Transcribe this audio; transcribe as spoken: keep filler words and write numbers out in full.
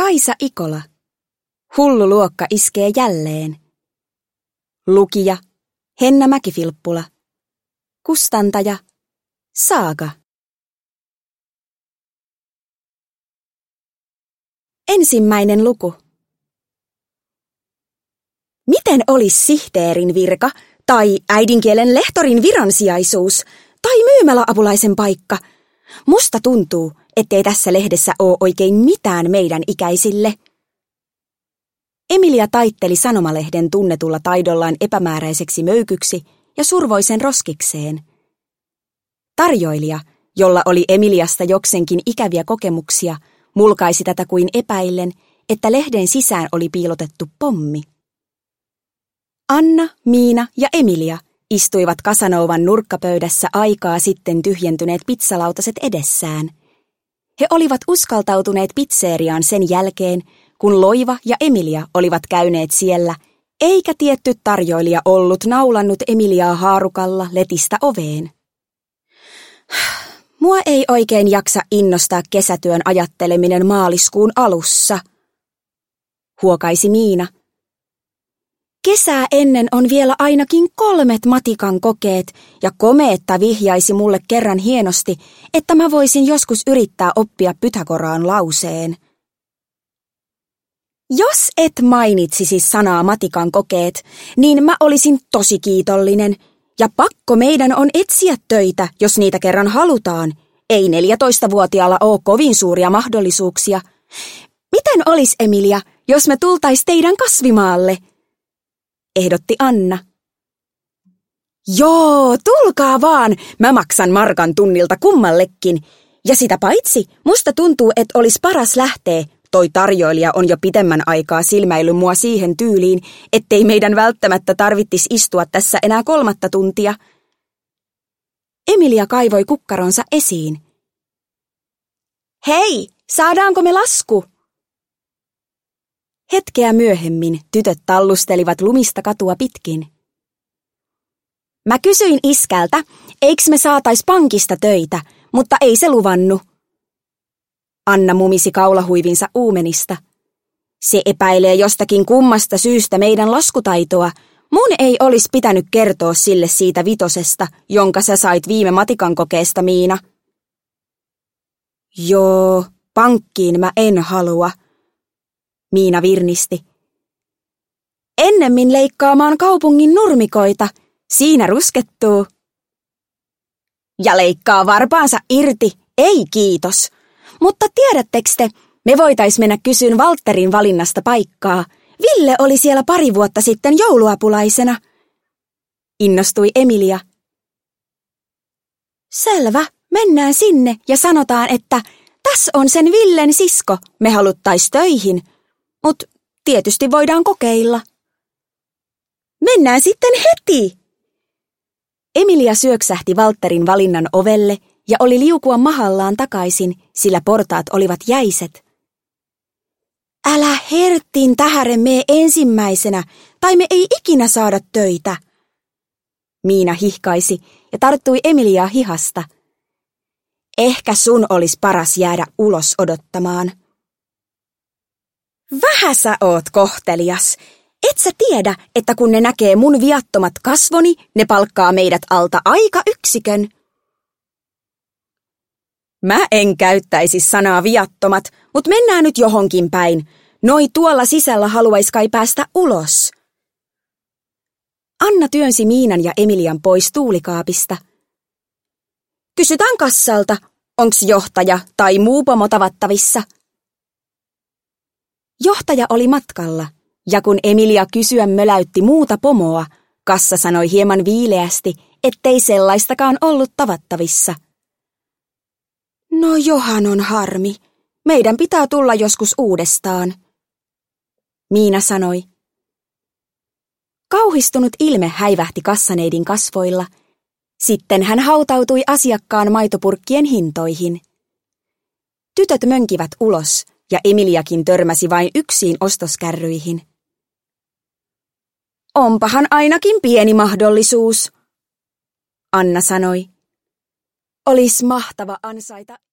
Kaisa Ikola. Hullu luokka iskee jälleen. Lukija Henna Mäkifilppula. Kustantaja Saaga. Ensimmäinen luku. Miten olisi sihteerin virka tai äidinkielen lehtorin viransijaisuus tai myymäläapulaisen paikka? Musta tuntuu, ettei tässä lehdessä ole oikein mitään meidän ikäisille. Emilia taitteli sanomalehden tunnetulla taidollaan epämääräiseksi möykyksi ja survoi sen roskikseen. Tarjoilija, jolla oli Emiliasta jokseenkin ikäviä kokemuksia, mulkaisi tätä kuin epäillen, että lehden sisään oli piilotettu pommi. Anna, Miina ja Emilia istuivat Casanovan nurkkapöydässä aikaa sitten tyhjentyneet pizzalautaset edessään. He olivat uskaltautuneet pitseriaan sen jälkeen, kun Loiva ja Emilia olivat käyneet siellä, eikä tietty tarjoilija ollut naulannut Emiliaa haarukalla letistä oveen. Mua ei oikein jaksa innostaa kesätyön ajatteleminen maaliskuun alussa, huokaisi Miina. Kesää ennen on vielä ainakin kolmet matikan kokeet ja Komeetta vihjaisi mulle kerran hienosti, että mä voisin joskus yrittää oppia Pythagoraan lauseen. Jos et mainitsisi sanaa matikan kokeet, niin mä olisin tosi kiitollinen. Ja pakko meidän on etsiä töitä, jos niitä kerran halutaan. Ei neljätoistavuotiaalla ole kovin suuria mahdollisuuksia. Miten olis, Emilia, jos me tultais teidän kasvimaalle? Ehdotti Anna. Joo, tulkaa vaan, mä maksan markan tunnilta kummallekin. Ja sitä paitsi, musta tuntuu, että olisi paras lähteä. Toi tarjoilija on jo pitemmän aikaa silmäillyt mua siihen tyyliin, ettei meidän välttämättä tarvittis istua tässä enää kolmatta tuntia. Emilia kaivoi kukkaronsa esiin. Hei, saadaanko me lasku? Hetkeä myöhemmin tytöt tallustelivat lumista katua pitkin. Mä kysyin iskältä, eiks me saatais pankista töitä, mutta ei se luvannu. Anna mumisi kaulahuivinsa uumenista. Se epäilee jostakin kummasta syystä meidän laskutaitoa. Mun ei olisi pitänyt kertoa sille siitä vitosesta, jonka sä sait viime matikan kokeesta, Miina. Joo, pankkiin mä en halua, Miina virnisti. Ennemmin leikkaamaan kaupungin nurmikoita, siinä ruskettuu. Ja leikkaa varpaansa irti, ei kiitos. Mutta tiedättekö te, me voitais mennä kysyyn Valtterin valinnasta paikkaa. Ville oli siellä pari vuotta sitten jouluapulaisena. Innostui Emilia. Selvä, mennään sinne ja sanotaan, että tässä on sen Villen sisko, me haluttais töihin. Mut tietysti voidaan kokeilla. Mennään sitten heti! Emilia syöksähti Valtterin valinnan ovelle ja oli liukua mahallaan takaisin, sillä portaat olivat jäiset. Älä herttiin tähären mee ensimmäisenä, tai me ei ikinä saada töitä. Miina hihkaisi ja tarttui Emiliaa hihasta. Ehkä sun olisi paras jäädä ulos odottamaan. Vähä sä oot kohtelias. Et sä tiedä, että kun ne näkee mun viattomat kasvoni, ne palkkaa meidät alta aika yksikön. Mä en käyttäisi sanaa viattomat, mut mennään nyt johonkin päin. Noi tuolla sisällä haluais kai päästä ulos. Anna työnsi Miinan ja Emilian pois tuulikaapista. Kysytään kassalta, onks johtaja tai muu pomo tavattavissa. Johtaja oli matkalla, ja kun Emilia kysyä möläytti muuta pomoa, kassa sanoi hieman viileästi, ettei sellaistakaan ollut tavattavissa. No johan on harmi. Meidän pitää tulla joskus uudestaan, Miina sanoi. Kauhistunut ilme häivähti kassaneidin kasvoilla. Sitten hän hautautui asiakkaan maitopurkkien hintoihin. Tytöt mönkivät ulos ja Emiliakin törmäsi vain yksin ostoskärryihin. Onpahan ainakin pieni mahdollisuus, Anna sanoi. Olis mahtava ansaita